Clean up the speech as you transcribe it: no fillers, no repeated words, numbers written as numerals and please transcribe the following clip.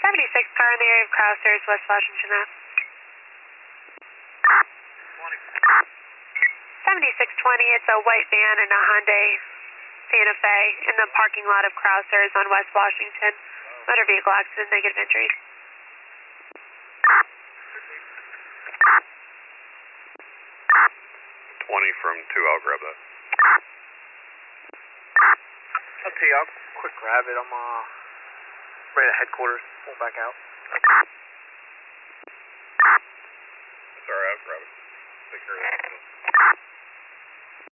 76 car in the area of Crossers, West Washington Ave. 7620, it's a white van and a Hyundai Santa Fe in the parking lot of Crossers on West Washington. Motor vehicle accident, negative entry. 20 from 2, I'll grab that. Up to you, I'll quick grab it. I'm ready to headquarters, pull back out. It's alright, I'll grab it. Take care of that.